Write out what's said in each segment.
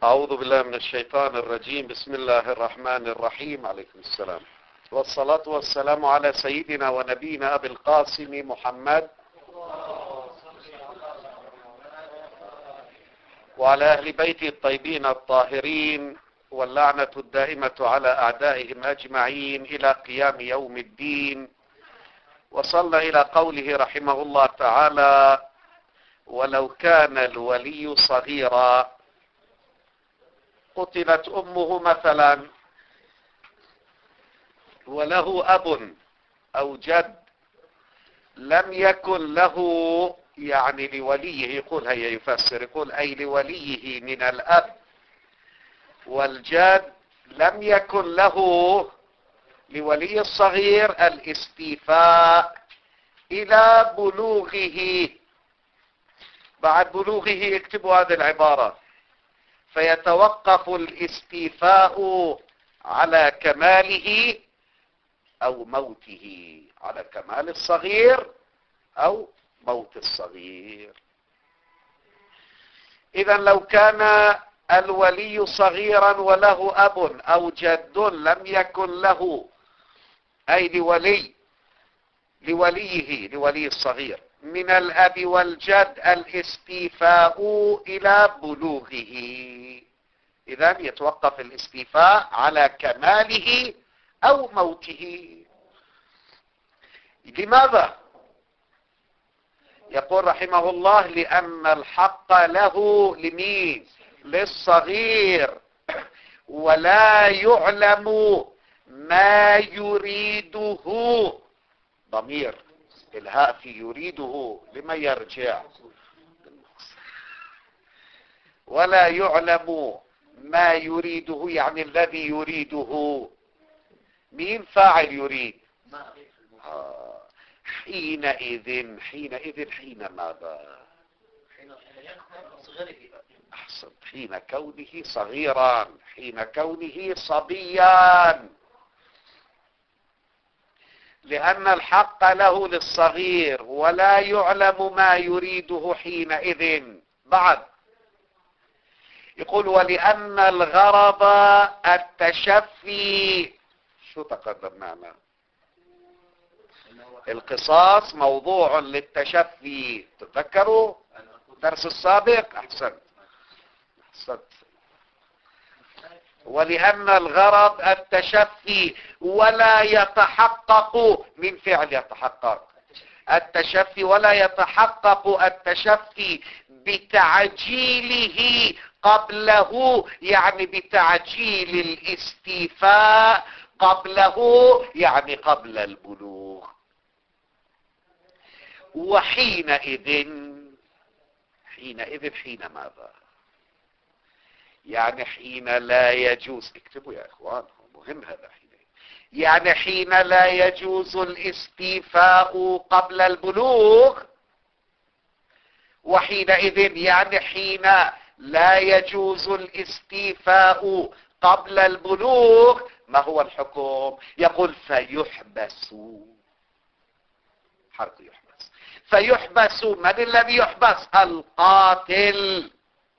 أعوذ بالله من الشيطان الرجيم. بسم الله الرحمن الرحيم. عليكم السلام، والصلاة والسلام على سيدنا ونبينا أبي القاسم محمد وعلى أهل بيته الطيبين الطاهرين، واللعنة الدائمة على أعدائهم أجمعين إلى قيام يوم الدين. وصلنا إلى قوله رحمه الله تعالى: ولو كان الولي صغيرا قتلت أمه مثلا وله أب أو جد لم يكن له، يعني لوليه، يقول هيا يفسر، يقول أي لوليه من الأب والجد لم يكن له لولي الصغير الاستيفاء إلى بلوغه. بعد بلوغه اكتبوا هذه العبارة: فيتوقف الاستيفاء على كماله أو موته، على كمال الصغير أو موت الصغير. إذا لو كان الولي صغيرا وله أب أو جد لم يكن له، أي لولي الصغير من الأب والجد الاستيفاء إلى بلوغه. إذن يتوقف الاستيفاء على كماله أو موته. لماذا؟ يقول رحمه الله: لأن الحق له لمين؟ للصغير، ولا يعلم ما يريده. ضمير الهاء في يريده لما يرجع؟ ولا يعلم ما يريده، يعني الذي يريده. مين فاعل يريد؟ حينئذ حين ماذا؟ أحسن، حين كونه صغيرا، حين كونه صبيا، لأن الحق له للصغير ولا يعلم ما يريده حينئذ. بعد يقول: ولأن الغرض التشفي. شو تقدم معنا؟ القصاص موضوع للتشفي، تتذكروا الدرس السابق؟ أحسنت. ولأن الغرض التشفي ولا يتحقق من فعل يتحقق التشفي، ولا يتحقق التشفي بتعجيله قبله، يعني بتعجيل الاستيفاء قبله، يعني قبل البلوغ. وحينئذ حين ماذا؟ يعني حين لا يجوز، اكتبوا يا اخوان مهم هذا، يعني حين لا يجوز الاستيفاء قبل البلوغ. وحينئذ يعني حين لا يجوز الاستيفاء قبل البلوغ. ما هو الحكم؟ يقول: فيحبس. حرف يحبس. فيحبس. من الذي يحبس؟ القاتل.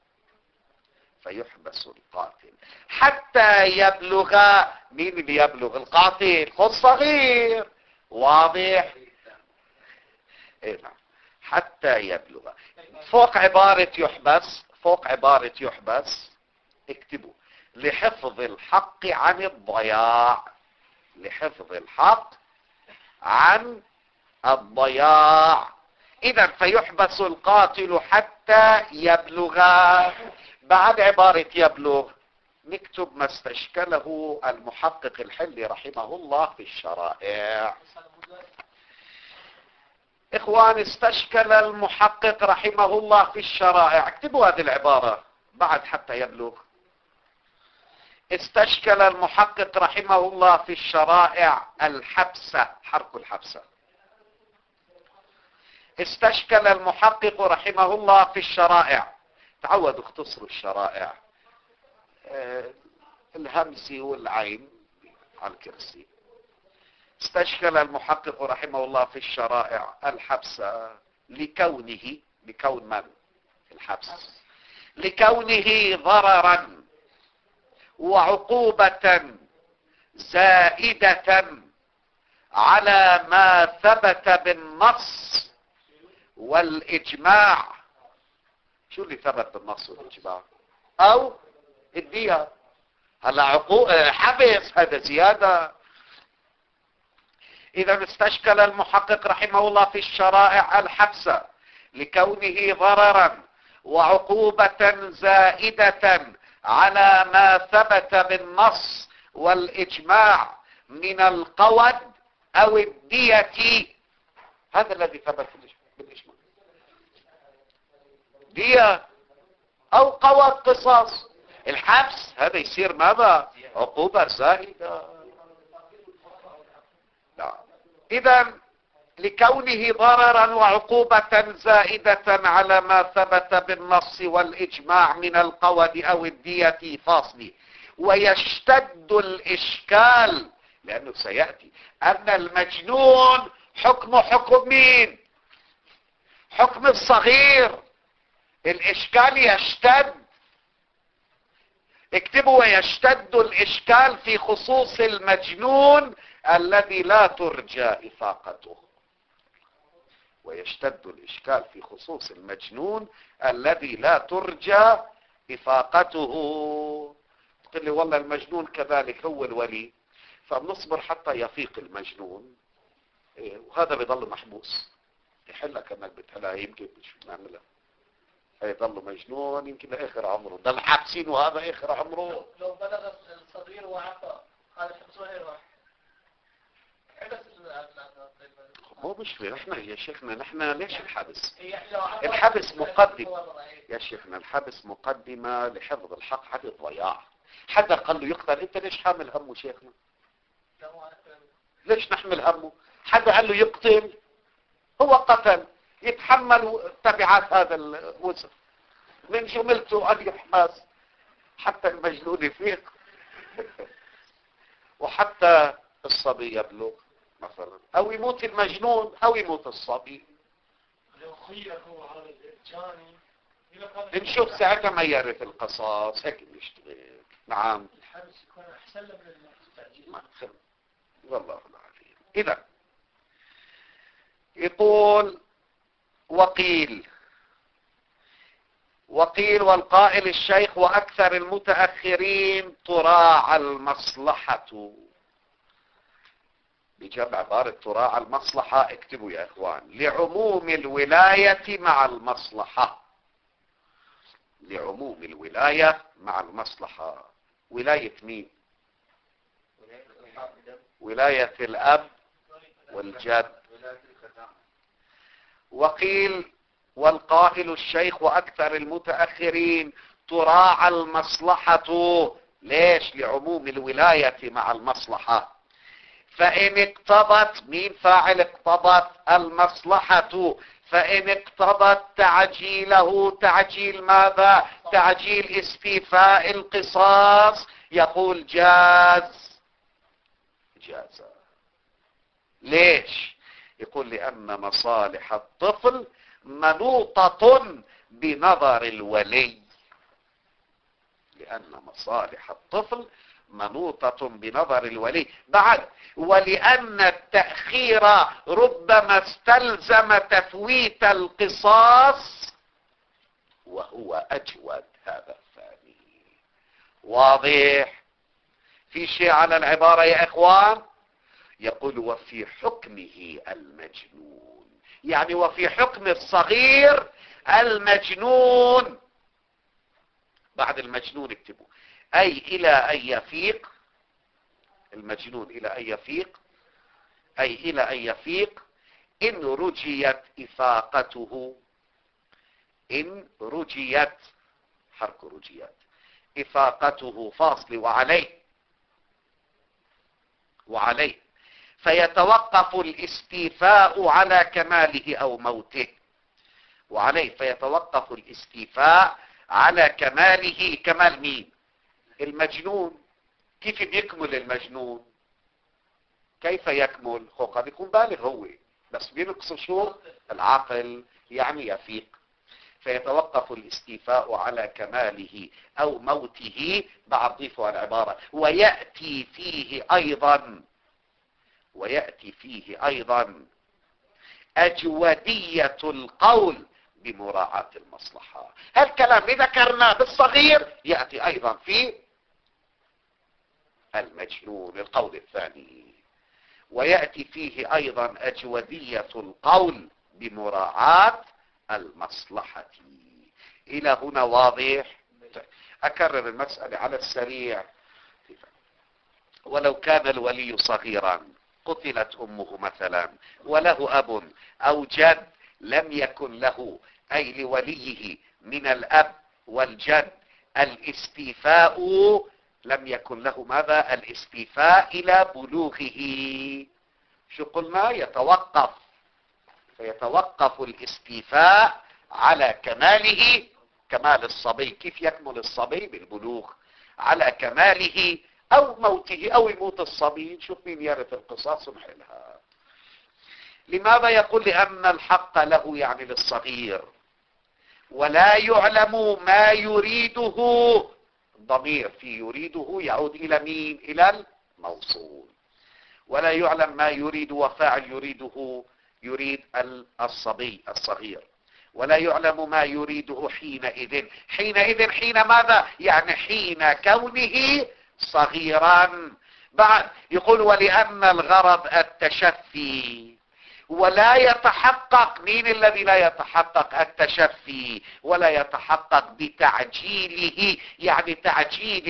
فيحبس القاتل حتى يبلغ. مين اللي يبلغ؟ القاتل الصغير. واضح؟ ايه نعم. حتى يبلغ. فوق عبارة يحبس اكتبوا: لحفظ الحق عن الضياع. لحفظ الحق عن الضياع. إذا فيحبس القاتل حتى يبلغ. بعد عبارة يبلغ نكتب ما استشكله المحقق الحلي رحمه الله في الشرائع. إخوان، استشكل المحقق رحمه الله في الشرائع، اكتبوا هذه العبارة بعد حتى يبلغ. استشكل المحقق رحمه الله في الشرائع الحبسة، حرك الحبسة. استشكل المحقق رحمه الله في الشرائع. تعودوا اختصروا الشرائع، الهمز والعين على الكرسي. استشكل المحقق رحمه الله في الشرائع الحبس لكون من الحبس؟ لكونه ضررا وعقوبة زائدة على ما ثبت بالنص والإجماع. شو اللي ثبت بالنص والإجماع؟ أو الدية. هلا حبس، هذا زيادة. إذا استشكل المحقق رحمه الله في الشرائع الحبس لكونه ضررا وعقوبة زائدة على ما ثبت بالنص والإجماع من القود أو الدية. هذا الذي ثبت بالإجماع، دية أو قود قصاص. الحبس هذا يصير ماذا؟ عقوبة زائدة. لا. إذا لكونه ضررا وعقوبة زائدة على ما ثبت بالنص والإجماع من القود أو الدية فاصل. ويشتد الإشكال، لأنه سيأتي أن المجنون حكم مين؟ حكم الصغير. الإشكال يشتد. اكتبوا: ويشتد الإشكال في خصوص المجنون الذي لا ترجى إفاقته. ويشتد الإشكال في خصوص المجنون الذي لا ترجى إفاقته. تقول لي والله المجنون كذلك هو الولي، فبنصبر حتى يفيق المجنون، وهذا بيضل محبوس. يحلك انك بتهلا، يمكن شو نعملها، هيضل مجنون يمكن لاخر عمره، ضل حابسين وهذا اخر عمره. لو بلغ الصغير وعفى هذا حبسه غير واحد. مو مشكلة. نحن يا شيخنا نحن ليش الحبس؟ الحبس مقدمة يا شيخنا، الحبس مقدمة لحفظ الحق حد الضياع. حدا قال له يقتل، انت ليش حامل همه شيخنا؟ ليش نحمل همه؟ حدا قال له يقتل، هو قتل، يتحمل تبعات هذا الوزر. من جملته ان يحبس حتى المجنون يفيق وحتى الصبي يبلغ مثلا، او يموت المجنون او يموت الصبي. لو خير هو هذا الجاني نشوف ساعتها ما يعرف القصاص، هيك بيشتغل. نعم، الحبس يكون احسن له من التعجيل. والله العظيم. اذا يقول وقيل والقائل الشيخ واكثر المتاخرين تراعى المصلحه. بجمع عبارة تراعى المصلحة اكتبوا يا اخوان: لعموم الولاية مع المصلحة. لعموم الولاية مع المصلحة. ولاية مين؟ ولاية الأب والجد. وقيل والقائل الشيخ وأكثر المتأخرين تراعى المصلحة. ليش؟ لعموم الولاية مع المصلحة. فإن اقتضت، مين فاعل اقتضت؟ المصلحة. فإن اقتضت تعجيله، تعجيل ماذا؟ تعجيل استيفاء القصاص، يقول جاز. ليش؟ يقول لأن مصالح الطفل منوطة بنظر الولي. لأن مصالح الطفل منوطة بنظر الولي. بعد ولأن التأخير ربما استلزم تفويت القصاص وهو أجود. هذا الثاني واضح. في شيء على العبارة يا إخوان؟ يقول وفي حكمه المجنون، يعني وفي حكم الصغير المجنون. بعد المجنون اكتبوا أي إلى أن يفيق. المجنون إلى أن يفيق، أي إلى أن يفيق إن رجيت إفاقته. إن رجيت، حرك رجيت، إفاقته فاصل وعليه فيتوقف الاستيفاء على كماله أو موته. وعليه فيتوقف الاستيفاء على كماله. كمال مين؟ المجنون. كيف بيكمل المجنون؟ كيف يكمل؟ هو قد يكون بالغ هو، بس بينقص شو؟ العقل، يعني يفيق. فيتوقف الاستيفاء على كماله أو موته. بعد ضيفها العبارة ويأتي فيه أيضا أجودية القول بمراعاة المصلحة. هالكلام اللي ذكرناه بالصغير يأتي أيضا في المجنون القول الثاني. ويأتي فيه أيضا أجودية القول بمراعاة المصلحة. إلى هنا واضح؟ أكرر المسألة على السريع. ولو كان الولي صغيرا قتلت أمه مثلا وله أب أو جد لم يكن له أي لوليه من الأب والجد الاستيفاء، لم يكن له ماذا؟ الاستيفاء إلى بلوغه. شو قلنا؟ فيتوقف الاستيفاء على كماله، كمال الصبي. كيف يكمل الصبي؟ بالبلوغ. على كماله أو موته أو يموت الصبي. شوف مين يرث القصاص ونحلها. لماذا يقول؟ لأن الحق له يعني للصغير، ولا يعلم ما يريده. ضمير في يريده يعود إلى مين؟ إلى الموصول. ولا يعلم ما يريد، وفاعل يريده يريد الصبي الصغير. ولا يعلم ما يريده حينئذ. حين ماذا؟ يعني حين كونه صغيرا. بعد يقول ولأن الغرض التشفي، ولا يتحقق. مين الذي لا يتحقق؟ التشفي. ولا يتحقق بتعجيله، يعني تعجيل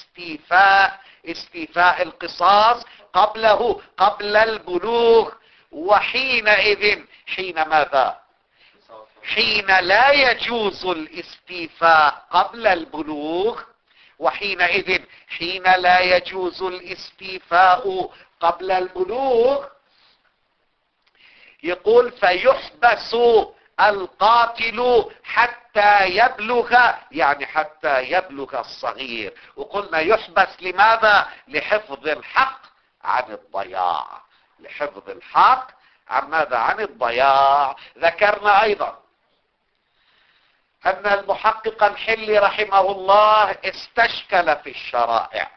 استيفاء القصاص قبل البلوغ. وحينئذ حين ماذا؟ حين لا يجوز الاستيفاء قبل البلوغ. وحينئذ حين لا يجوز الاستيفاء قبل البلوغ يقول فيحبس القاتل حتى يبلغ، يعني حتى يبلغ الصغير. وقلنا يحبس لماذا؟ لحفظ الحق عن الضياع. لحفظ الحق عن ماذا؟ عن الضياع. ذكرنا أيضا أن المحقق الحلي رحمه الله استشكل في الشرائع.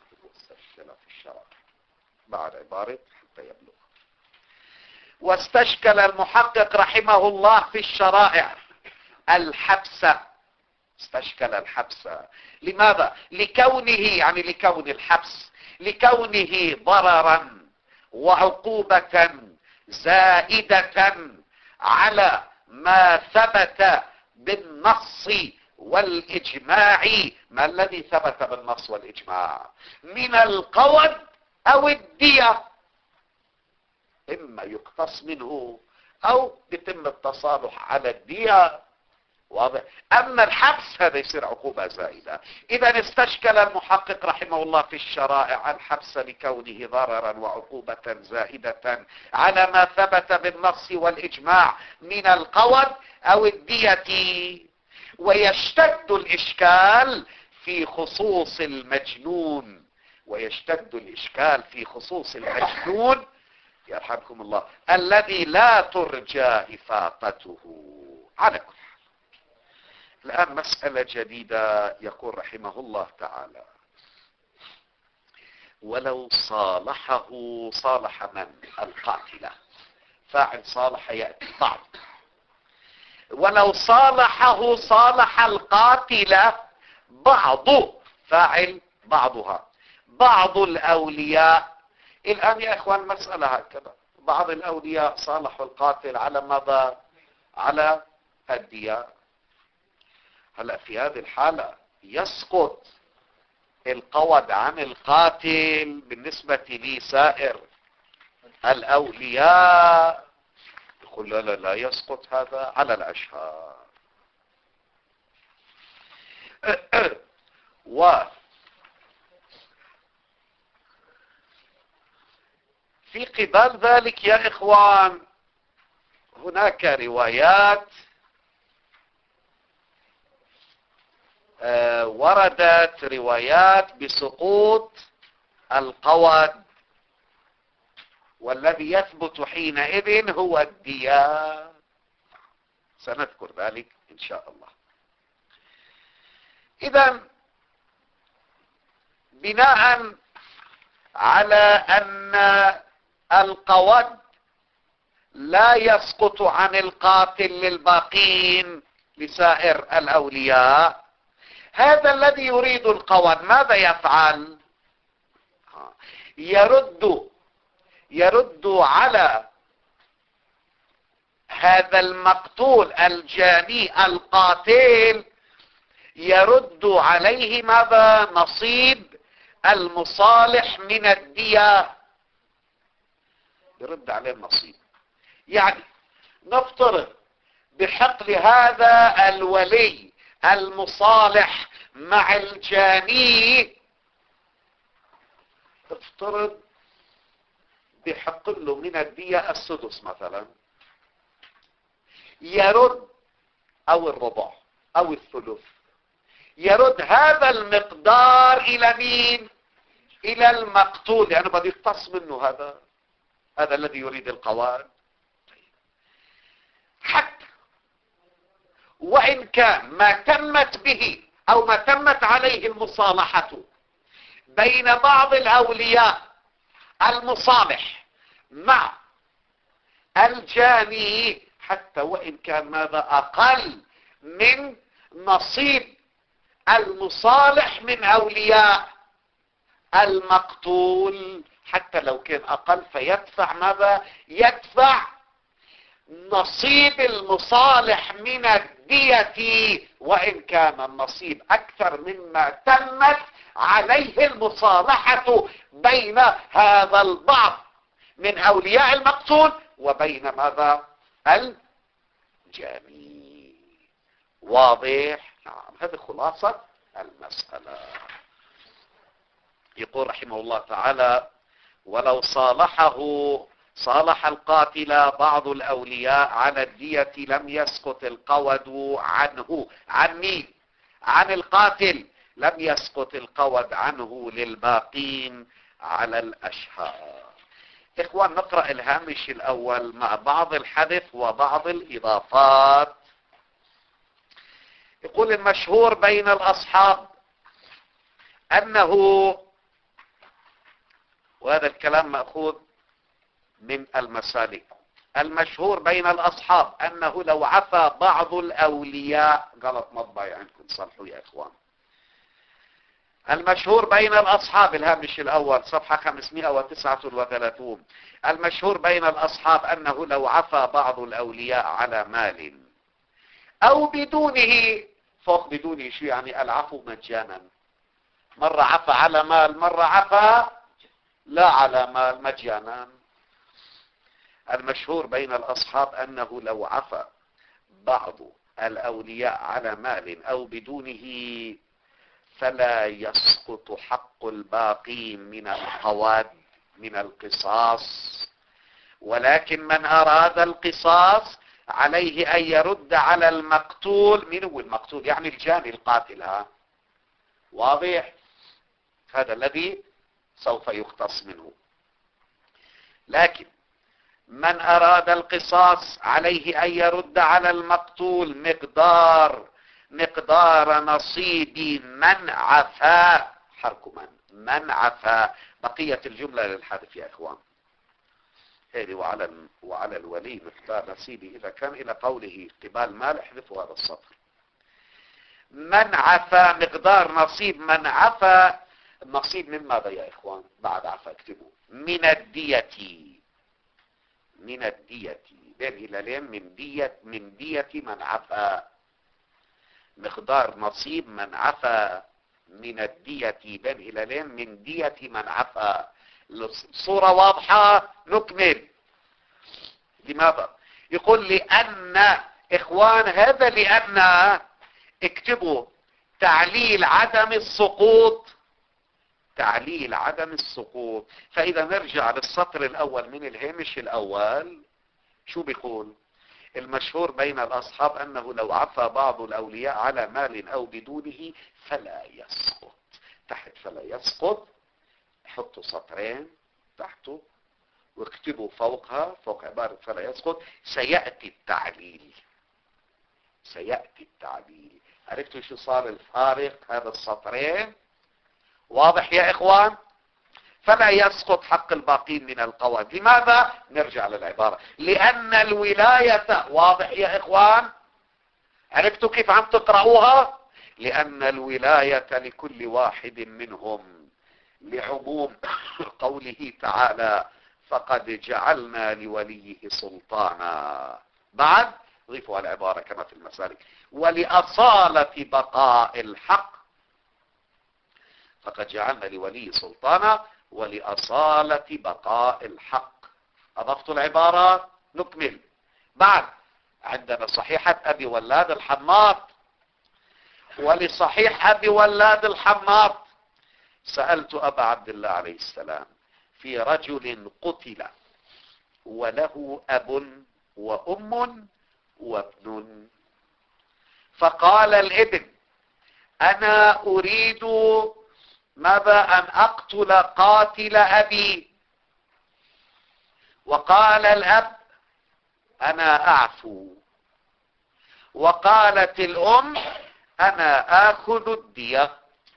بعد عبارة حتى يبلغ. واستشكل المحقق رحمه الله في الشرائع الحبس. استشكل الحبس. لماذا؟ لكونه، يعني لكون الحبس، لكونه ضررا وعقوبة زائدة على ما ثبت بالنص والإجماع. ما الذي ثبت بالنص والإجماع؟ من القود أو الدية. إما يقتص منه أو يتم التصالح على الدية. واضح؟ أما الحبس هذا يصير عقوبة زائدة. إذا استشكل المحقق رحمه الله في الشرائع الحبس لكونه ضررا وعقوبة زائدة على ما ثبت بالنص والإجماع من القود أو الدية. ويشتد الإشكال في خصوص المجنون. يرحمكم الله الذي لا ترجى إفاقته. على كل حال الآن مسألة جديدة. يقول رحمه الله تعالى ولو صالح من؟ القاتلة. فاعل صالح يأتي بعض. ولو صالح القاتلة بعض، فاعل بعضها، بعض الأولياء. الآن يا إخوان مسألة هكذا، بعض الأولياء صالحوا القاتل على ماذا؟ على الدية. هلأ في هذه الحالة يسقط القود عن القاتل بالنسبة لسائر الأولياء. يقول لا يسقط هذا على الأشهر. في قبال ذلك يا إخوان هناك روايات وردت روايات بسقوط القود، والذي يثبت حينئذ هو الدية. سنذكر ذلك إن شاء الله. إذا بناء على أن القود لا يسقط عن القاتل للباقين لسائر الأولياء، هذا الذي يريد القود ماذا يفعل؟ يرد على هذا المقتول الجاني القاتل، يرد عليه ماذا؟ نصيب المصالح من الدية، يرد عليه النصيب. يعني نفترض بحقل هذا الولي المصالح مع الجاني، افترض بحق له من الدية السدس مثلا، يرد او الربع او الثلث، يرد هذا المقدار الى مين؟ الى المقتول، لانه بده يقتص منه هذا الذي يريد القواد. حتى وان كان ما تمت به او ما تمت عليه المصالحة بين بعض الاولياء المصالح مع الجاني، حتى وان كان ماذا؟ اقل من نصيب المصالح من اولياء المقتول، حتى لو كان اقل، فيدفع ماذا؟ يدفع نصيب المصالح من الدية، وان كان النصيب اكثر مما تمت عليه المصالحة بين هذا البعض من اولياء المقتول وبين ماذا؟ الجاني. واضح؟ نعم، هذه خلاصة المسألة. يقول رحمه الله تعالى: ولو صالح القاتل بعض الأولياء على الدية لم يسقط القود عنه. عن مين؟ عن القاتل. لم يسقط القود عنه للباقين على الأشهار. إخوان، نقرأ الهامش الأول مع بعض الحذف وبعض الإضافات. يقول: المشهور بين الأصحاب أنه، وهذا الكلام مأخوذ من المسالك، المشهور بين الأصحاب أنه لو عفى بعض الأولياء، غلط مطبعي عندكم، صلحوا يا إخوان. المشهور بين الأصحاب، الهامش الأول صفحة 539. المشهور بين الأصحاب أنه لو عفى بعض الأولياء على مال أو بدونه، فوق بدونه شو يعني؟ العفو مجانا، مرة عفى على مال، مرة عفى لا على مال، مجانا. المشهور بين الأصحاب أنه لو عفى بعض الأولياء على مال أو بدونه فلا يسقط حق الباقين من القواد من القصاص، ولكن من أراد القصاص عليه أن يرد على المقتول. من هو المقتول؟ يعني الجاني القاتل. واضح؟ هذا الذي سوف يختص منه. لكن من أراد القصاص عليه أن يرد على المقتول مقدار نصيب من عفا. حرك من عفا. بقية الجملة للحذف يا إخوان. هذه وعلى الولي مقدار نصيبه إذا كان إلى قوله قبال مال، احذفوا هذا السطر. من عفا، مقدار نصيب من عفا. النصيب من ماذا يا إخوان؟ بعد عفا اكتبوا: من الدية. من الدية بين هلالين، من دية من عفا. مقدار نصيب من عفا من الدية بين هلالين، من دية من عفا. الصورة واضحة؟ نكمل. لماذا؟ يقول: لأن إخوان، هذا لأن، اكتبوا تعليل عدم السقوط. تعليل عدم السقوط. فإذا نرجع للسطر الأول من الهامش الأول، شو بيقول؟ المشهور بين الأصحاب أنه لو عفى بعض الأولياء على مال أو بدونه فلا يسقط. تحت فلا يسقط حطوا سطرين تحته واكتبوا فوقها، فوق عبارة فلا يسقط، سيأتي التعليل. سيأتي التعديل. عرفتوا شو صار الفارق هذا السطرين؟ واضح يا إخوان؟ فلا يسقط حق الباقين من القواعد. لماذا؟ نرجع للعبارة. لأن الولاية، واضح يا إخوان؟ عرفتوا كيف عم تقرأوها؟ لأن الولاية لكل واحد منهم، لعموم قوله تعالى فقد جعلنا لوليه سلطانا. بعد ضيفوا العبارة كما في المسالك، ولأصالة بقاء الحق. فقد جعلنا لوليه سلطانا ولأصالة بقاء الحق. أضفت العبارة. نكمل. بعد عندنا صحيحة أبي ولاد الحماط. ولصحيح أبي ولاد الحماط سألت أبا عبد الله عليه السلام في رجل قتل وله أب وأم وابن، فقال الابن أنا أريد ماذا؟ أن أقتل قاتل أبي. وقال الأب أنا أعفو. وقالت الأم أنا آخذ الدية.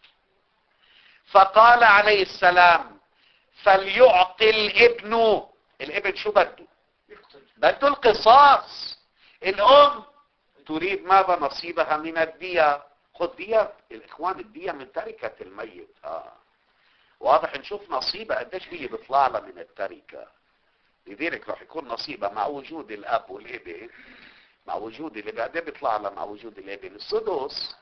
فقال عليه السلام فليعطي الابن شو بده؟ بده القصاص. الأم تريد ماذا؟ نصيبها من الدية. خذ دية الإخوان، الدية من تركة الميت. واضح. نشوف نصيبها قديش هي بيطلع لها من التركة. لذلك راح يكون نصيبها مع وجود الأب والابن، مع وجود اللي بعدين بيطلع لها مع وجود الابن السدس.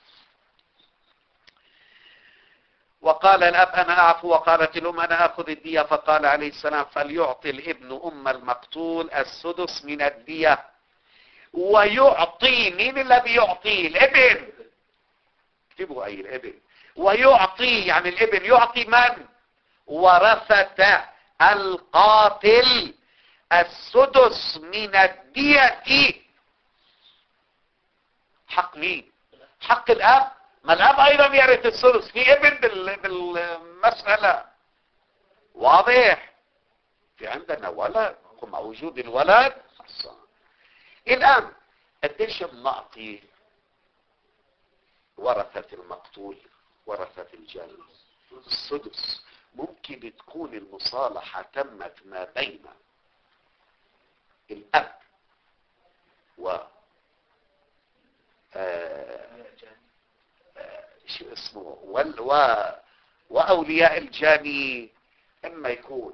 وقال الأب أنا أعفو. وقالت الأم أنا أخذ الدية. فقال عليه السلام فليعطي الابن أم المقتول السدس من الدية. ويعطي، مين الذي يعطي؟ الابن. اكتبوا أي الابن. ويعطي يعني الابن يعطي من؟ ورثة القاتل السدس من الدية. حق مين؟ حق الأب. ما الأب أيضا يرث السدس، في ابن بالمسألة. واضح. في عندنا ولد، مع وجود الولد. الآن قديش بنعطي ورثة المقتول، ورثة الجاني؟ السدس. ممكن تكون المصالحة تمت ما بين الأب و شو اسمه وأولياء الجاني. إما يكون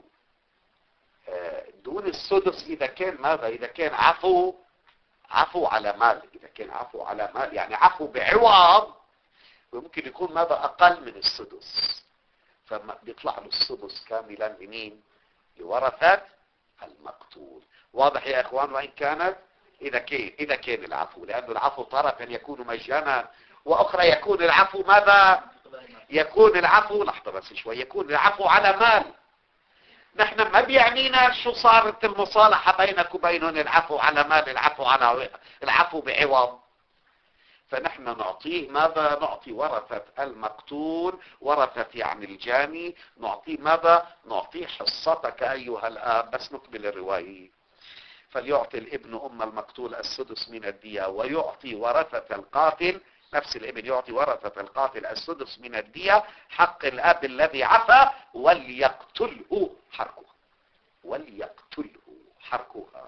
دون السدس إذا كان ماذا؟ إذا كان عفو على مال. إذا كان عفو على مال يعني عفو بعوض، وممكن يكون ماذا؟ أقل من السدس، فما بيطلع له السدس كاملا لمين؟ لورثة المقتول. واضح يا إخوان؟ وإن كانت إذا كان العفو، لأن العفو طرفا يكون مجانا، وأخرى يكون العفو ماذا؟ يكون العفو، لحظة بس شوي، يكون العفو على مال. نحن ما بيعنينا شو صارت المصالحة بينك وبينهم، العفو على مال، العفو بعوض. فنحن نعطيه ماذا؟ نعطي ورثة المقتول، ورثة يعني الجاني، نعطيه ماذا؟ نعطيه حصتك أيها الآب. بس نكمل الرواية. فليعطي الابن أم المقتول السدس من الدية، ويعطي ورثة القاتل، نفس الابن يعطي ورثة القاتل السدس من الدية حق الأب الذي عفى، وليقتله حركها. وليقتله حركها.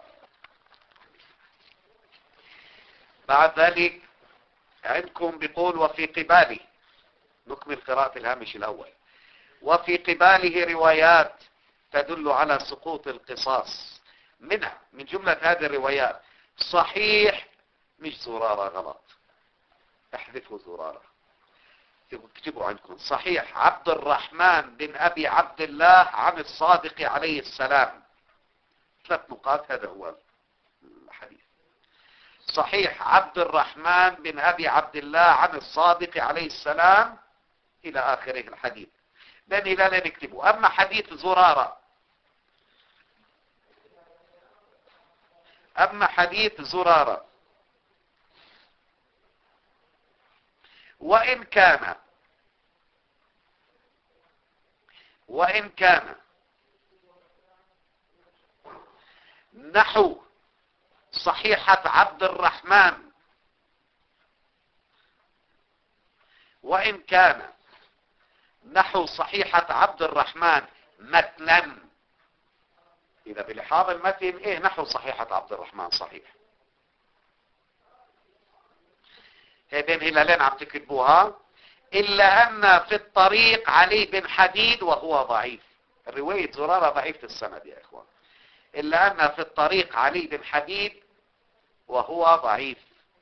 بعد ذلك عندكم بيقول وفي قباله، نكمل قراءة الهامش الأول. وفي قباله روايات تدل على سقوط القصاص. منها من جملة هذه الروايات صحيح، مش زرارة، غلط، احذفوا زرارة، اكتبوا عندكم صحيح عبد الرحمن بن أبي عبد الله عن الصادق عليه السلام. 3 نقاط، هذا هو الحديث. صحيح عبد الرحمن بن أبي عبد الله عن الصادق عليه السلام إلى آخره الحديث. لأني لا نكتبه. أما حديث زرارة، وإن كان نحو صحيحة عبد الرحمن وإن كان نحو صحيحة عبد الرحمن متنا. إذا بلحاظ المتن إيه نحو صحيحة عبد الرحمن صحيح. هذين هلالين عم تكتبوها. إلا أن في الطريق علي بن حديد وهو ضعيف. الرواية زرارة ضعيف السند يا إخوان. إلا أن في الطريق علي بن حديد وهو ضعيف.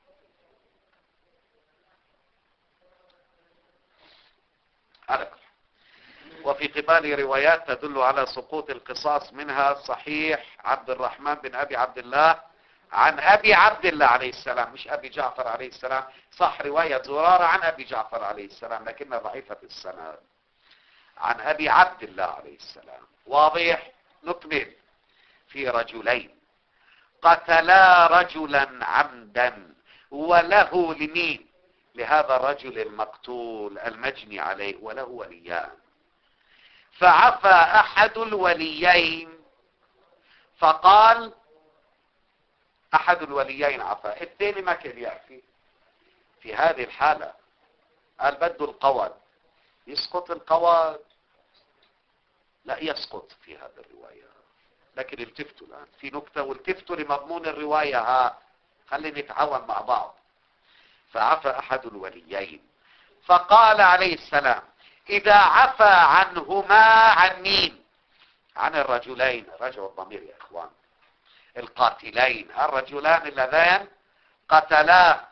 وفي قبال روايات تدل على سقوط القصاص، منها صحيح عبد الرحمن بن أبي عبد الله عن أبي عبد الله عليه السلام، مش أبي جعفر عليه السلام. صح رواية زرارة عن أبي جعفر عليه السلام لكنها ضعيفة السند. عن أبي عبد الله عليه السلام. واضح؟ نكمل. في رجلين قتلا رجلا عمدا وله لمين؟ لهذا الرجل المقتول المجني عليه وله وليان. فعفى أحد الوليين فقال أحد الوليين عفى، الثاني ما كان يعفي. في هذه الحالة قال بده القود، يسقط القود؟ لا يسقط في هذه الرواية. لكن التفتوا الآن في نكتة، والتفتوا لمضمون الرواية. خلينا نتعاون مع بعض. فعفى أحد الوليين فقال عليه السلام إذا عفى عنهما، عن مين؟ عن الرجلين. رجعوا الضمير يا إخوان. القاتلين، الرجلان اللذان قتلا.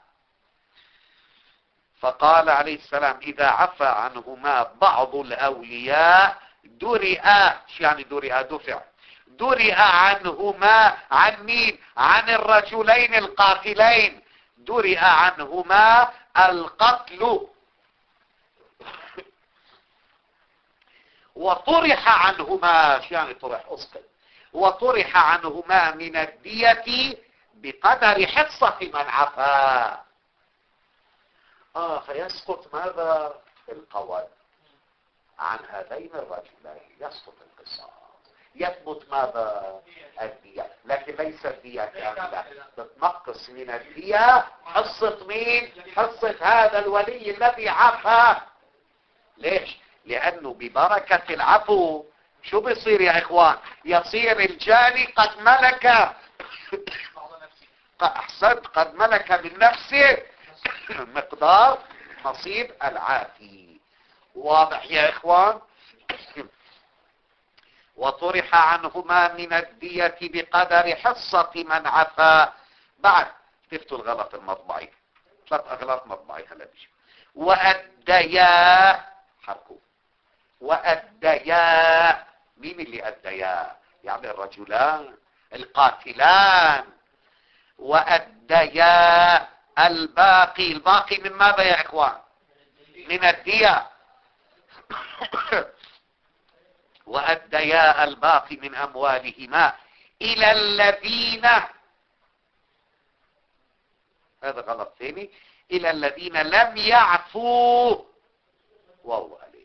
فقال عليه السلام إذا عفى عنهما بعض الأولياء درئ. شو يعني درئ؟ دفع. درئ عنهما، عن مين؟ عن الرجلين القاتلين. درئ عنهما القتل وطرح عنهما. شو يعني طرح؟ أسقط. وطرح عنهما من الدية بقدر حصة من عفا. فيسقط ماذا؟ القود عن هذين الرجلين، يسقط القصاص. يثبت ماذا؟ الدية. لكن ليس الدية كاملة، تتنقص من الدية حصة مين؟ حصة هذا الولي الذي عفا. ليش؟ لأنه ببركة العفو شو بيصير يا إخوان؟ يصير الجاني قد ملك أحسنت، قد ملك من نفسه مقدار نصيب العافي. واضح يا إخوان؟ وطرح عنهما من الدية بقدر حصة من عفا. بعد تفتوا الغلط المطبعي، 3 أغلاط مطبعي هلا بيجي. وأديا، حركوا. وأديا، مين اللي أديا؟ يعني الرجلان القاتلان. وأديا الباقي. الباقي من ماذا يا إخوان؟ من الدية. وأديا الباقي من أموالهما إلى الذين، هذا غلط ثاني، إلى الذين لم يعفوا. وهو أليف.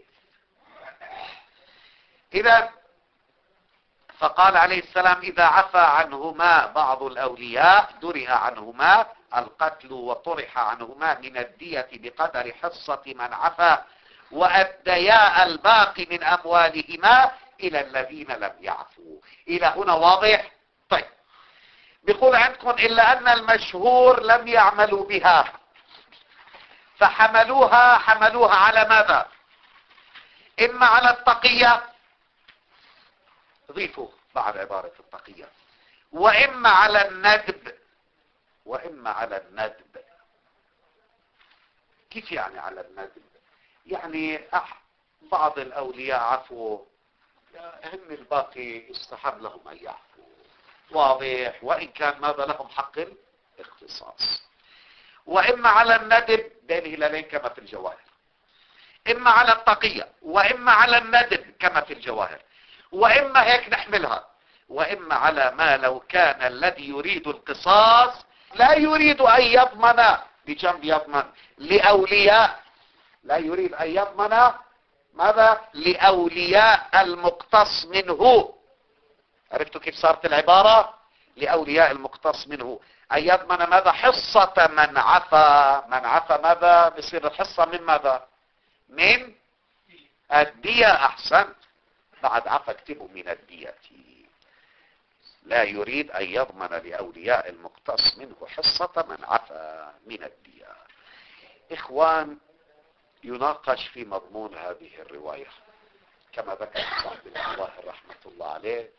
إذا فقال عليه السلام إذا عفى عنهما بعض الأولياء درئ عنهما القتل وطرح عنهما من الدية بقدر حصة من عفى. وأديا الباقي من أموالهما إلى الذين لم يعفوا. إلى هنا واضح؟ طيب بيقول عندكم إلا أن المشهور لم يعملوا بها، فحملوها على ماذا؟ إما على التقية، ضيفوا بعد عبارة التقية، وإما على الندب. وإما على الندب. كيف يعني على الندب؟ يعني بعض الأولياء عفوا، هم الباقي يستحب لهم أن يعفوا. واضح؟ وإن كان ماذا لهم حق الاختصاص. وإما على الندب بين هلالين كما في الجواهر. إما على التقية وإما على الندب كما في الجواهر. وإما هيك نحملها، وإما على ما لو كان الذي يريد القصاص لا يريد أن يضمن، بجنب يضمن لأولياء، لا يريد أن يضمن ماذا؟ لأولياء المقتص منه. عرفتوا كيف صارت العبارة؟ لأولياء المقتص منه أن يضمن ماذا؟ حصة من عفى. من عفى ماذا؟ بصير الحصة من ماذا؟ من الدية. أحسنت. بعد عفا اكتبوا من الدية. لا يريد أن يضمن لأولياء المقتص منه حصة من عفا من الدية. إخوان، يناقش في مضمون هذه الرواية كما ذكر صاحب الظاهر رحمة الله عليه،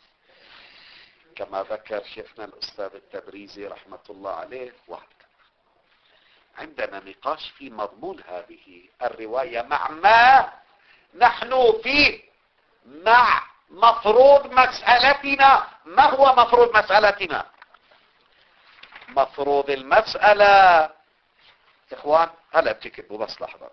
كما ذكر شيخنا الأستاذ التبريزي رحمة الله عليه، وهكذا. عندنا نقاش في مضمون هذه الرواية مع ما نحن فيه، مع مفروض مسألتنا. ما هو مفروض مسألتنا؟ مفروض المسألة إخوان، هلا بتكتبوا بس لحظة.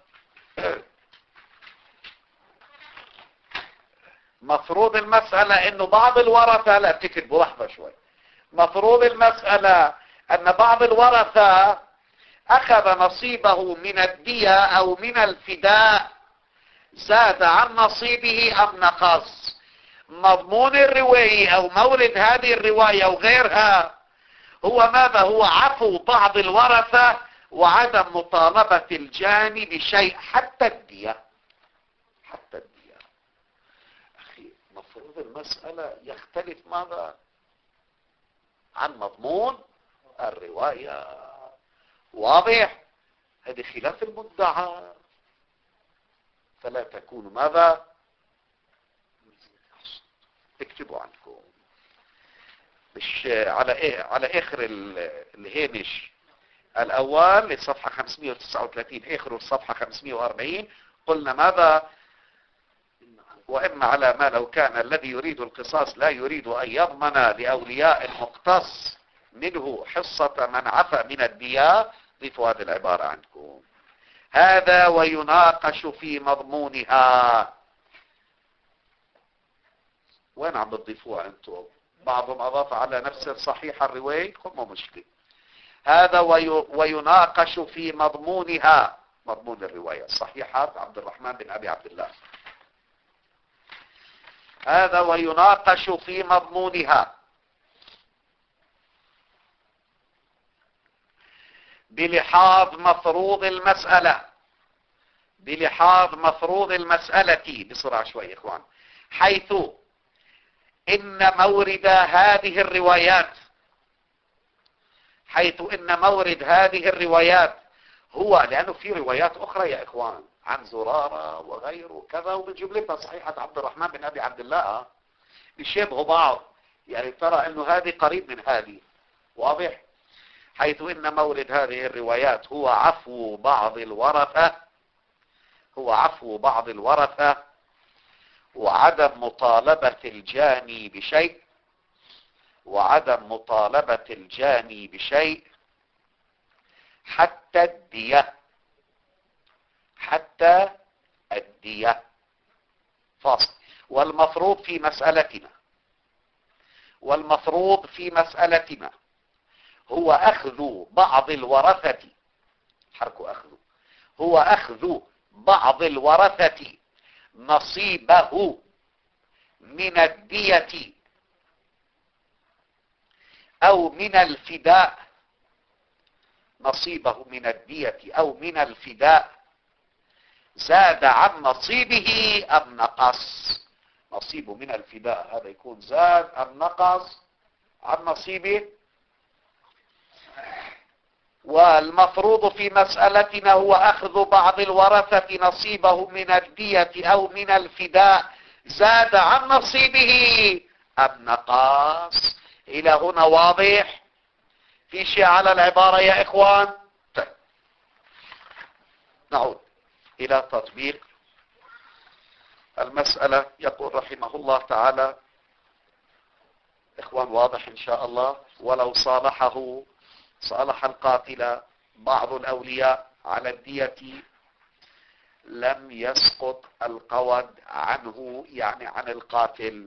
مفروض المسألة انه بعض الورثة، لا بتكتبوا لحظة شوي. مفروض المسألة ان بعض الورثة اخذ نصيبه من الدية او من الفداء، زاد عن نصيبه ام نقص. مضمون الرواية او مورد هذه الرواية وغيرها هو ماذا؟ هو عفو بعض الورثة وعدم مطالبة الجاني بشيء حتى الدية. حتى الدية. أخي، مفروض المسألة يختلف ماذا عن مضمون الرواية. واضح؟ هذه خلاف المدعى، فلا تكون ماذا؟ اكتبوا عنكم مش على ايه، على اخر الهامش الاول للصفحة 539، اخر الصفحة 540 قلنا ماذا؟ واما على ما لو كان الذي يريد القصاص لا يريد ان يضمن لاولياء المقتص منه حصة من عفى من الدية. ضيفوا هذه العبارة عندكم. هذا ويناقش في مضمونها. وين عم بتضيفوها انتم؟ بعضهم اضاف على نفس الصحيح الرواية، مو مشكلة. هذا ويناقش في مضمونها، مضمون الرواية الصحيحة عبد الرحمن بن أبي عبد الله. هذا ويناقش في مضمونها بلحاظ مفروض المسألة. بلحاظ مفروض المسألة. بسرعة شوي إخوان. حيث إن مورد هذه الروايات، حيث إن مورد هذه الروايات هو، لأنه في روايات أخرى يا إخوان عن زرارة وغيره كذا، وبنجيب لنا صحيحة عبد الرحمن بن أبي عبد الله بيشبهوا بعض، يعني ترى إنه هذه قريب من هذه. واضح؟ حيث إن مورد هذه الروايات هو عفو بعض الورثة، هو عفو بعض الورثة وعدم مطالبة الجاني بشيء، وعدم مطالبة الجاني بشيء حتى الدية. حتى الدية. فاصل. والمفروض في مسألتنا، والمفروض في مسألتنا هو أخذ بعض الورثة، حركوا أخذ، هو أخذ بعض الورثة نصيبه من الدية أو من الفداء، نصيبه من الدية أو من الفداء، زاد عن نصيبه أم نقص. نصيبه من الفداء هذا يكون زاد أم نقص عن نصيبه. والمفروض في مسألتنا هو أخذ بعض الورثة نصيبه من الدية أو من الفداء، زاد عن نصيبه أم نقص. إلى هنا واضح؟ في شيء على العبارة يا إخوان؟ طيب. نعود إلى تطبيق المسألة. يقول رحمه الله تعالى، إخوان واضح إن شاء الله. ولو صالح القاتل بعض الأولياء على الدية لم يسقط القود عنه، يعني عن القاتل.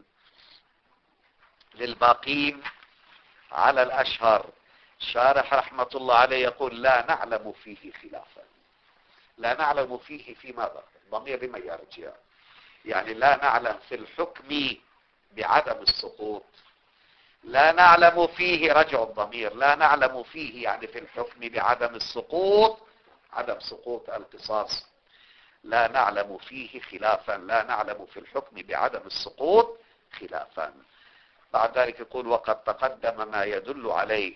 للباقين على الأشهر. شارح رحمة الله عليه يقول لا نعلم فيه خلافا. لا نعلم فيه في ماذا؟ ضمير لما يرجع، يعني لا نعلم في الحكم بعدم السقوط. لا نعلم فيه، رجع الضمير، لا نعلم فيه يعني في الحكم بعدم السقوط، عدم سقوط القصاص. لا نعلم فيه خلافا، لا نعلم في الحكم بعدم السقوط خلافا. بعد ذلك يقول وقد تقدم ما يدل عليه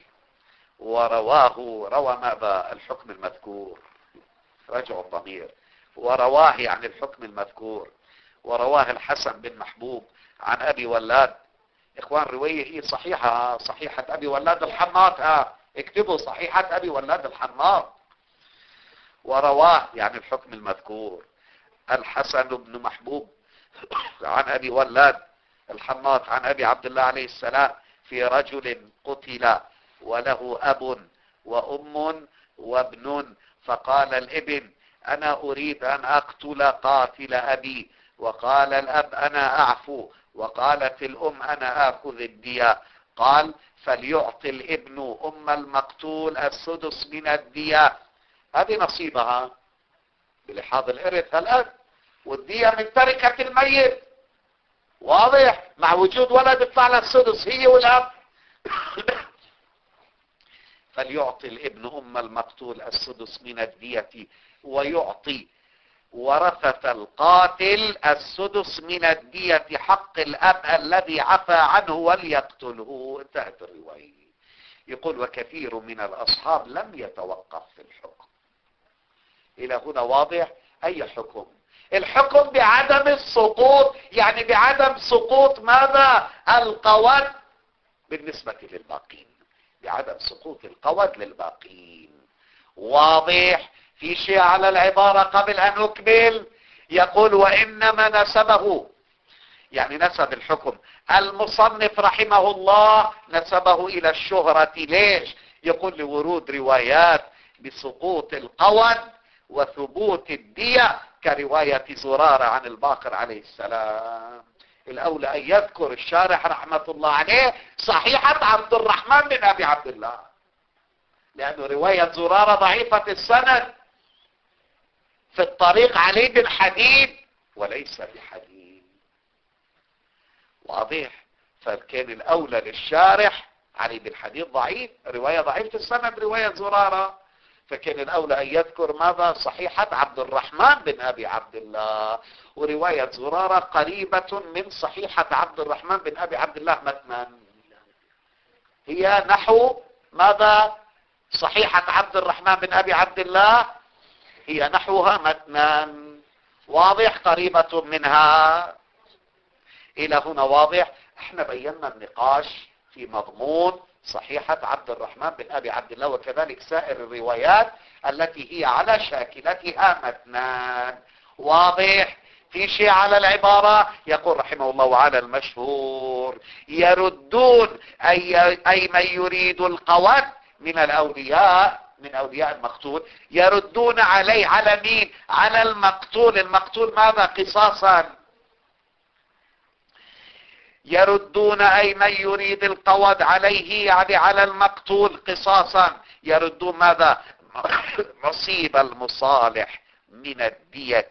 روى ماذا؟ الحكم المذكور، رجع الضمير، ورواه عن الحكم المذكور، ورواه الحسن بن محبوب عن أبي ولاد. إخوان رواية هي صحيحة، صحيحة أبي ولاد الحناط، اكتبوا صحيحة أبي ولاد الحناط. ورواه يعني الحكم المذكور الحسن بن محبوب عن أبي ولاد الحناط عن أبي عبد الله عليه السلام في رجل قتل وله أب وأم وابن، فقال الابن أنا أريد أن أقتل قاتل أبي، وقال الأب أنا أعفو، وقالت الأم أنا آخذ الدية. قال فليعطي الابن أم المقتول السدس من الدية، هذه نصيبها بلحاظ الإرث الأب، والدية من تركة الميت، واضح؟ مع وجود ولد يطلع لها السدس هي والأب. فليعطي الابن أم المقتول السدس من الدية، ويعطي ورثة القاتل السدس من الدية حق الأب الذي عفى عنه وليقتله. انتهت الرواية. يقول وكثير من الأصحاب لم يتوقف في الحكم. إلى هنا واضح؟ أي حكم؟ الحكم بعدم السقوط، يعني بعدم سقوط ماذا؟ القود بالنسبة للباقين، بعدم سقوط القود للباقين. واضح؟ في شيء على العبارة قبل أن نكمل. يقول وإنما نسبه، يعني نسب الحكم المصنف رحمه الله نسبه إلى الشهرة. ليش؟ يقول لورود روايات بسقوط القود وثبوت الدية كرواية زرارة عن الباقر عليه السلام. الأولى أن يذكر الشارح رحمة الله عليه صحيحة عبد الرحمن بن أبي عبد الله، لأن رواية زرارة ضعيفة السند، في الطريق علي بن حديد وليس بحديد. واضح؟ فكان الأولى للشارح علي بن حديد ضعيف، رواية ضعيفة السند رواية زرارة، فكان الأولى أن يذكر ماذا؟ صحيحة عبد الرحمن بن أبي عبد الله، ورواية زرارة قريبة من صحيحة عبد الرحمن بن أبي عبد الله متنا، هي نحو ماذا؟ صحيحة عبد الرحمن بن أبي عبد الله هي نحوها متنا. واضح؟ قريبة منها. إلى هنا واضح؟ احنا بينا النقاش في مضمون صحيحة عبد الرحمن بن أبي عبد الله وكذلك سائر الروايات التي هي على شاكلتها متنان. واضح؟ في شيء على يقول رحمه الله وعلى المشهور يردون أي من يريد القود من الأولياء، من أولياء المقتول، يردون عليه على مين؟ على المقتول. المقتول ماذا؟ قصاصا. يردون أي من يريد القود عليه يعني على المقتول قصاصا، يردون ماذا؟ نصيب المصالح من الدية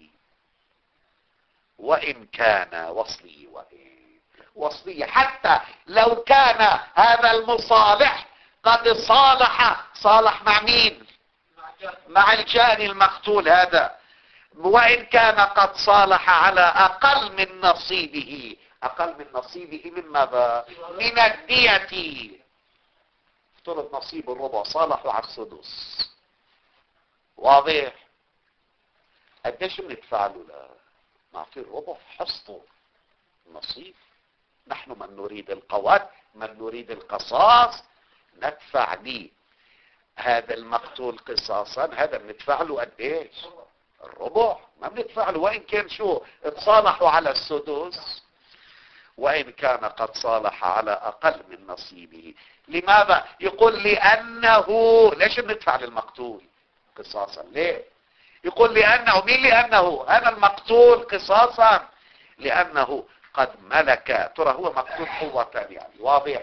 وإن كان وصلي، وصلي حتى لو كان هذا المصالح قد صالح مع مين؟ مع الجاني المقتول هذا، وإن كان قد صالح على أقل من نصيبه. أقل من نصيبه من ماذا؟ من الدية. افترض نصيب الربع صالحوا على السدس. واضح؟ قديش بندفع له؟ لا نعطيه الربع حصته نصيب. نحن من نريد القود، من نريد القصاص، ندفع لي هذا المقتول قصاصا، هذا بندفع له قديش؟ الربع. ما بندفع له وإن كان شو اتصالحوا على السدس، وإن كان قد صالح على أقل من نصيبه. لماذا؟ يقول لأنه، ليش بندفع للمقتول قصاصا؟ ليه؟ يقول لأنه، مين لأنه؟ أنا المقتول قصاصا لأنه قد ملك، ترى هو مقتول قوة يعني. واضح؟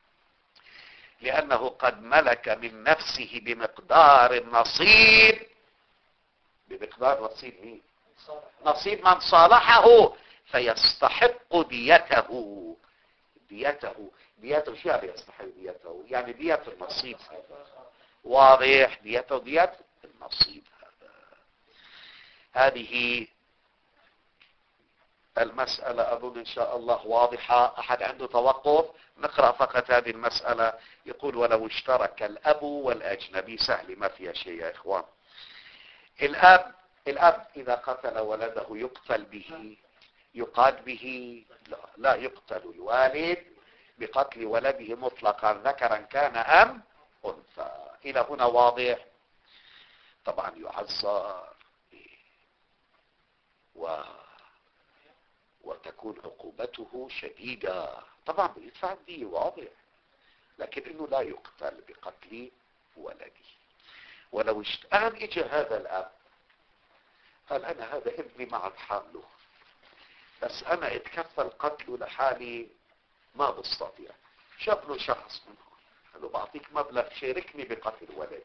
لأنه قد ملك من نفسه بمقدار النصيب. بمقدار نصيب مين؟ نصيب من صالحه، فيستحق ديته. ديته شو يعني يستحق ديته؟ يعني دية النصيب هذا. واضح؟ ديته دية النصيب هذا. هذه المسألة أظن إن شاء الله واضحة. أحد عنده توقف؟ نقرأ فقط هذه المسألة. يقول ولو اشترك الأب والأجنبي، سهل ما فيها شيء يا إخوان. الأب إذا قتل ولده يقتل به، يقاد به؟ لا يقتل الوالد بقتل ولده مطلقا ذكرا كان أم أنثى. إلى هنا واضح؟ طبعا يعذر وتكون عقوبته شديدة، طبعا بيدفع الدية واضح، لكن انه لا يقتل بقتل ولده. ولو الآن اجى هذا الاب قال انا هذا ابني ما عاد حامله، بس انا اتكفل قتله لحالي ما بستطيع. شاف له شخص منه قال له بعطيك مبلغ شاركني بقتل ولدي،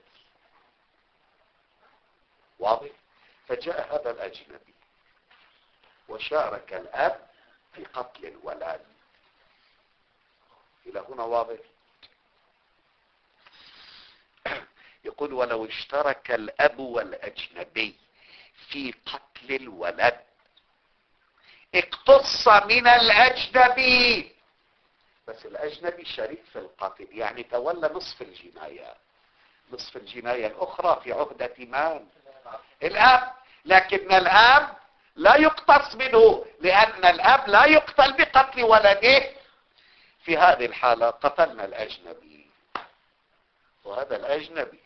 واضح؟ فجاء هذا الاجنبي وشارك الاب في قتل الولد. الى هنا واضح؟ يقول ولو اشترك الاب والاجنبي في قتل الولد اقتص من الاجنبي، بس الاجنبي شريك في القتل، يعني تولى نصف الجناية. نصف الجناية الاخرى في عهدة من؟ الاب. لكن الاب لا يقتص منه، لان الاب لا يقتل بقتل ولده. في هذه الحالة قتلنا الاجنبي، وهذا الاجنبي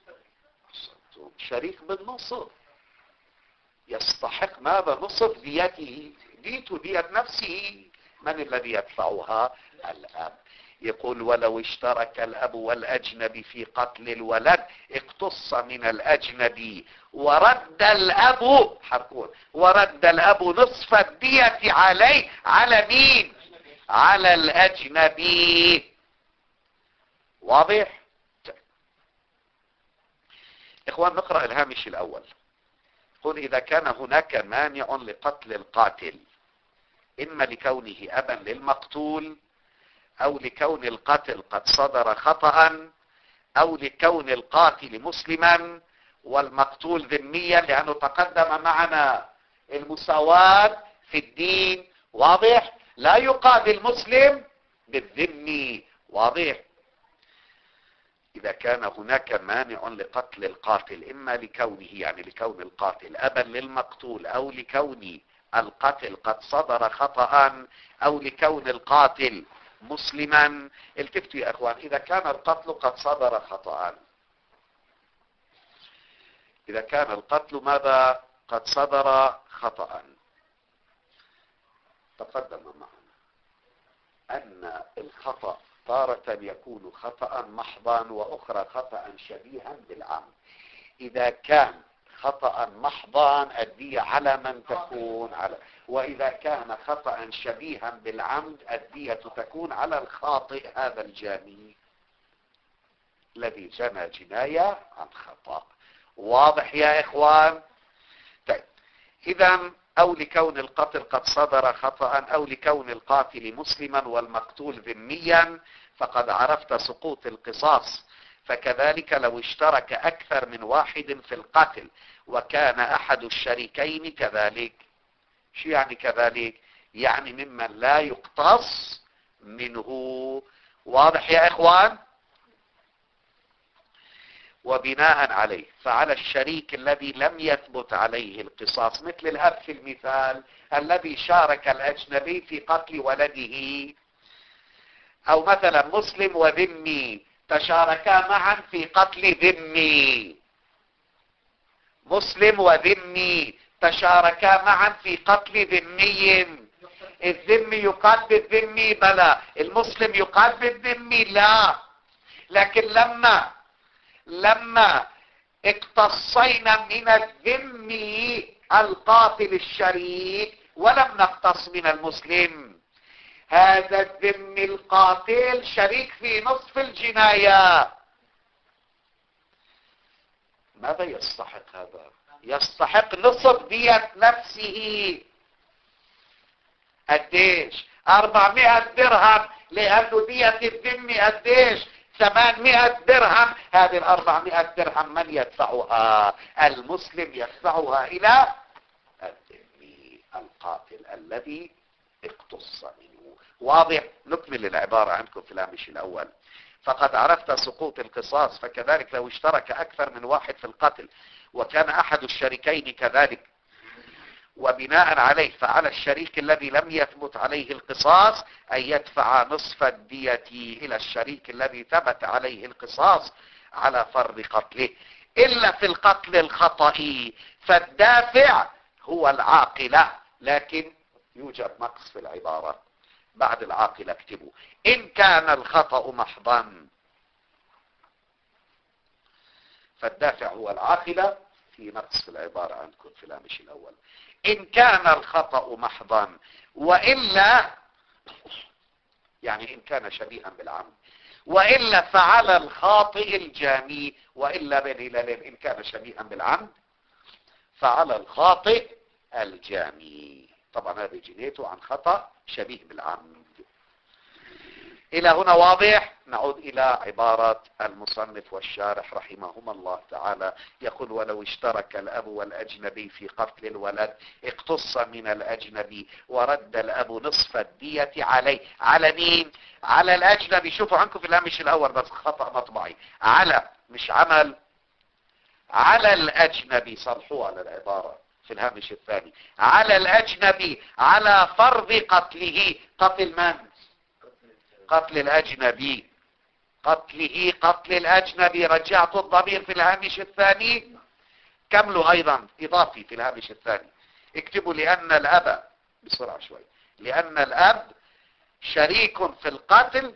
شريك بالنصف، يستحق ماذا؟ نصف ديته، دية نفسه. من الذي يدفعها؟ الاب. يقول ولو اشترك الاب والاجنبي في قتل الولد اقتص من الاجنبي ورد الاب، حركون، ورد الاب نصف الدية عليه. على مين؟ على الاجنبي. واضح؟ اخوان نقرأ الهامش الاول. قل اذا كان هناك مانع لقتل القاتل، اما لكونه ابا للمقتول، او لكون القتل قد صدر خطأ، او لكون القاتل مسلما والمقتول ذميا، لانه تقدم معنا المساواة في الدين. واضح؟ لا يقاد المسلم بالذمي. واضح؟ إذا كان هناك مانع لقتل القاتل، إما لكونه، يعني لكون القاتل أبا للمقتول، أو لكون القتل قد صدر خطأ، أو لكون القاتل مسلما. التفتوا يا أخوان، إذا كان القتل قد صدر خطأ، إذا كان القتل ماذا؟ قد صدر خطأ. تقدم معنا أن الخطأ تارة يكون خطأ محضا، وأخرى خطأ شبيها بالعمد. إذا كان خطأ محضا الدية على من تكون؟ على. وإذا كان خطأ شبيها بالعمد الدية تكون على الخاطئ، هذا الجاني الذي جنى جناية عن خطأ. واضح يا إخوان؟ طيب، إذا أو لكون القتل قد صدر خطأ، أو لكون القاتل مسلما والمقتول ذميا، فقد عرفت سقوط القصاص. فكذلك لو اشترك أكثر من واحد في القتل وكان أحد الشريكين كذلك. شو يعني كذلك؟ يعني ممن لا يقتص منه. واضح يا إخوان؟ وبناء عليه فعلى الشريك الذي لم يثبت عليه القصاص، مثل الأب في المثال الذي شارك الأجنبي في قتل ولده، أو مثلا مسلم وذمي تشاركا معا في قتل ذمي. مسلم وذمي تشاركا معا في قتل ذمي. الذمي يقاد بالذمي؟ بلى. المسلم يقاد بالذمي؟ لا. لكن لما اقتصينا من الذمي القاتل الشريك ولم نقتص من المسلم، هذا الذمي القاتل شريك في نصف الجناية. ماذا يستحق هذا؟ يستحق نصف دية نفسه. قديش؟ 400 درهم، لأنه دية الذمي قديش؟ 800 درهم. هذه 400 درهم من يدفعها؟ المسلم يدفعها إلى الذمي القاتل الذي اقتص منه. واضح؟ نكمل العبارة عندكم في الهامش الأول. فقد عرفت سقوط القصاص، فكذلك لو اشترك أكثر من واحد في القتل وكان أحد الشريكين كذلك، وبناء عليه فعلى الشريك الذي لم يثبت عليه القصاص أن يدفع نصف الدية إلى الشريك الذي ثبت عليه القصاص على فرض قتله، إلا في القتل الخطئي فالدافع هو العاقلة. لكن يوجد نقص في العبارة بعد العاقلة، اكتبوا إن كان الخطأ محضا فالدافع هو العاقلة. في نقص في العبارة عندكم في الهامش الأول. إن كان الخطأ محضا، وإلا يعني إن كان شبيها بالعمد، وإلا فعلى الخاطئ الجاني. وإلا بين هلالين إن كان شبيها بالعمد فعلى الخاطئ الجاني. طبعا هذا جنيته عن خطأ شبيه بالعمد. إلى هنا واضح؟ نعود إلى عبارة المصنف والشارح رحمهما الله تعالى. يقول ولو اشترك الأب والأجنبي في قتل الولد اقتص من الأجنبي ورد الأب نصف الدية عليه. على مين؟ على الأجنبي. شوفوا عنكم في الهامش الأول بس خطأ مطبعي، على مش عمل، على الأجنبي. صلحوا على العبارة في الهامش الثاني. على الأجنبي على فرض قتله. قتل من؟ قتل الأجنبي. قتله قتل الأجنبي. رجعت الضمير في الهامش الثاني. كملوا أيضا إضافي في الهامش الثاني. اكتبوا لأن الأب، بسرعة شوي، لأن الأب شريك في القتل،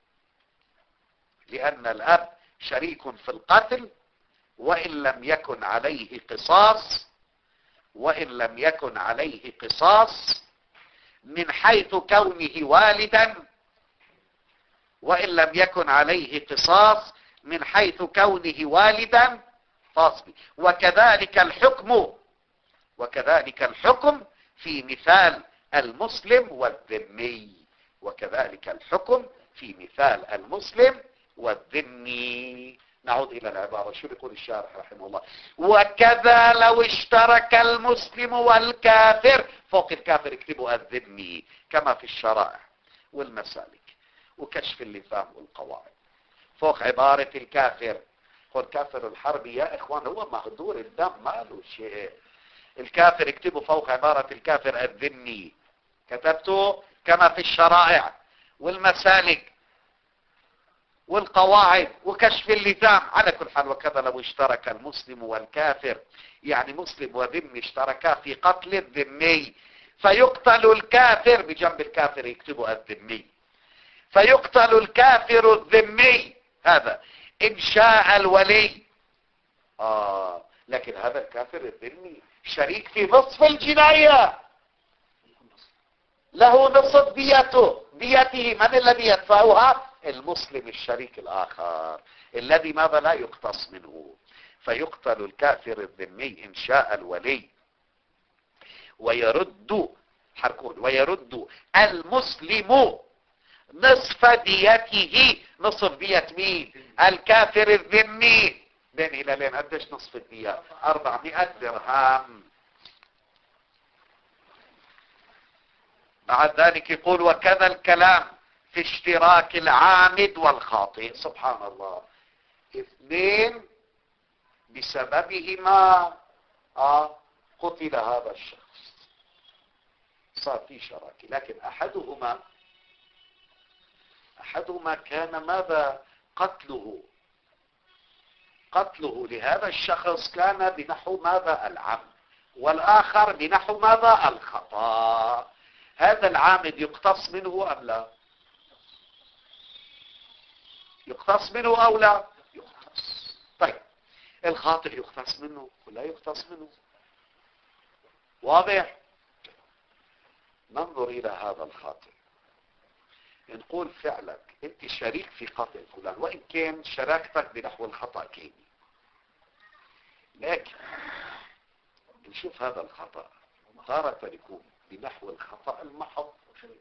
لأن الأب شريك في القتل وإن لم يكن عليه قصاص، وإن لم يكن عليه قصاص من حيث كونه والدا، وإن لم يكن عليه قصاص من حيث كونه والدا فاصبي. وكذلك الحكم، وكذلك الحكم في مثال المسلم والذمي. وكذلك الحكم في مثال المسلم والذمي. نعود إلى العبارة. شو يقول الشارح رحمه الله؟ وكذا لو اشترك المسلم والكافر. فوق الكافر اكتبوا الذمي كما في الشرائع والمسالك وكشف اللثام والقواعد. فوق عبارة الكافر، هو الكافر الحربي يا إخوان هو مهدور الدم ما له شيء. الكافر اكتبوا فوق عبارة الكافر الذمي. كتبته كما في الشرائع والمسالك والقواعد وكشف اللثام. على كل حال وكذا لو اشترك المسلم والكافر، يعني مسلم وذمي اشتركا في قتل الذمي فيقتل الكافر. بجنب الكافر يكتبوا الذمي. فيقتل الكافر الذمي هذا إن شاء الولي. لكن هذا الكافر الذمي شريك في نصف الجناية، له نصف ديته. من الذي يدفعها؟ المسلم الشريك الآخر الذي ماذا لا يقتص منه. فيقتل الكافر الذمي إن شاء الولي ويرد حركون ويرد المسلم نصف ديته. نصف دية مين؟ الكافر الذمي. بين هلالين قديش نصف الدية؟ 400 درهم. بعد ذلك يقول وكذا الكلام في اشتراك العامد والخاطئ. سبحان الله، اثنين بسببهما قتل هذا الشخص، صار في شراكة، لكن أحدهما كان ماذا؟ قتله لهذا الشخص كان بنحو ماذا؟ العمد، والآخر بنحو ماذا؟ الخطأ. هذا العامد يقتص منه أم لا؟ يقتص منه أو لا؟ يقتص. طيب الخاطئ يقتص منه ولا يقتص منه؟ واضح؟ ننظر إلى هذا الخاطئ، نقول فعلك انت شريك في قتل فلان وإن كان شراكتك بنحو الخطأ كيني، لكن نشوف هذا الخطأ تارة يكون بنحو الخطأ المحض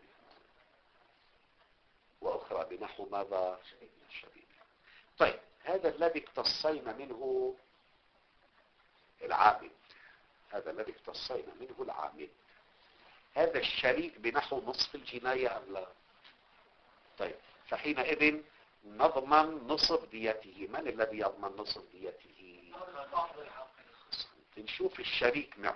وأخرى بنحو ماذا؟ شريك. طيب هذا الذي اقتصينا منه العامد هذا الذي اختصينا منه العامل. هذا الشريك بنحو نصف الجناية أم لا؟ طيب، فحينئذ نضمن نصف ديته. من الذي يضمن نصف ديته؟ نشوف الشريك معه.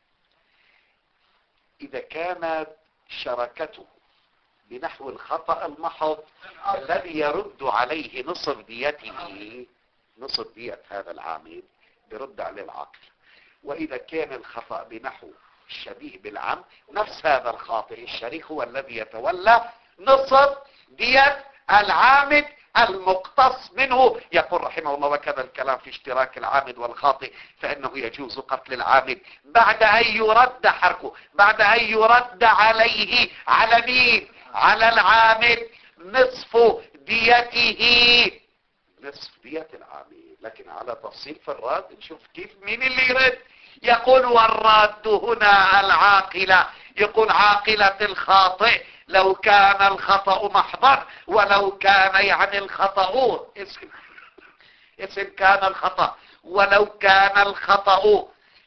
إذا كانت شراكته بنحو الخطأ المحض الذي يرد عليه نصف ديته، نصف دية هذا العامل يرد عليه العقل. وإذا كان الخطأ بنحو الشبيه بالعمد، نفس هذا الخاطئ الشريك هو الذي يتولى نصف دية العامد المقتص منه. يقول رحمه الله: وكذا الكلام في اشتراك العامد والخاطئ، فإنه يجوز قتل العامد بعد أن يرد حركه، بعد أن يرد عليه على مين؟ على العامد نصف ديته، نصف دية العامد. لكن على تفصيل في الرد نشوف كيف مين اللي يرد. يقول: والرد هنا العاقلة. يقول: عاقلة الخاطئ لو كان الخطأ محضر، ولو كان يعني الخطأ اسم كان الخطأ، ولو كان الخطأ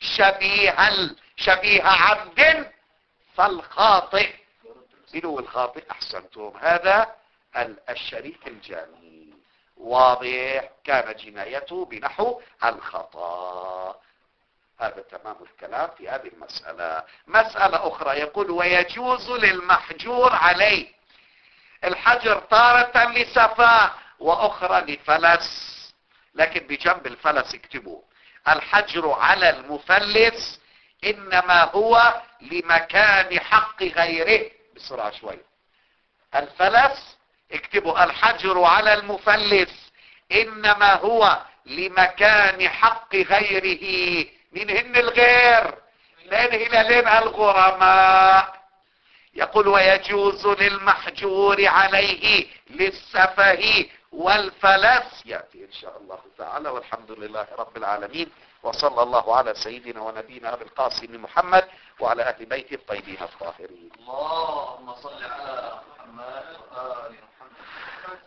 شبيه عمد فالخاطئ بدو الخاطئ. أحسنتم، هذا الشريك الجاني واضح، كان جنايته بنحو الخطأ. هذا تمام الكلام في هذه المسألة. مسألة أخرى يقول: ويجوز للمحجور عليه الحجر تارة لسفاء وأخرى لفلس. لكن بجنب الفلس اكتبوا: الحجر على المفلس إنما هو لمكان حق غيره. بسرعة شوي. الفلس اكتبوا: الحجر على المفلس إنما هو لمكان حق غيره. من هن الغير؟ لين هلالين الغرماء. يقول: ويجوز للمحجور عليه للسفه والفلس. يأتي إن شاء الله تعالى. والحمد لله رب العالمين، وصلى الله على سيدنا ونبينا أبي القاسم محمد وعلى أهل بيته الطيبين الطاهرين. اللهم صل على محمد وآل محمد.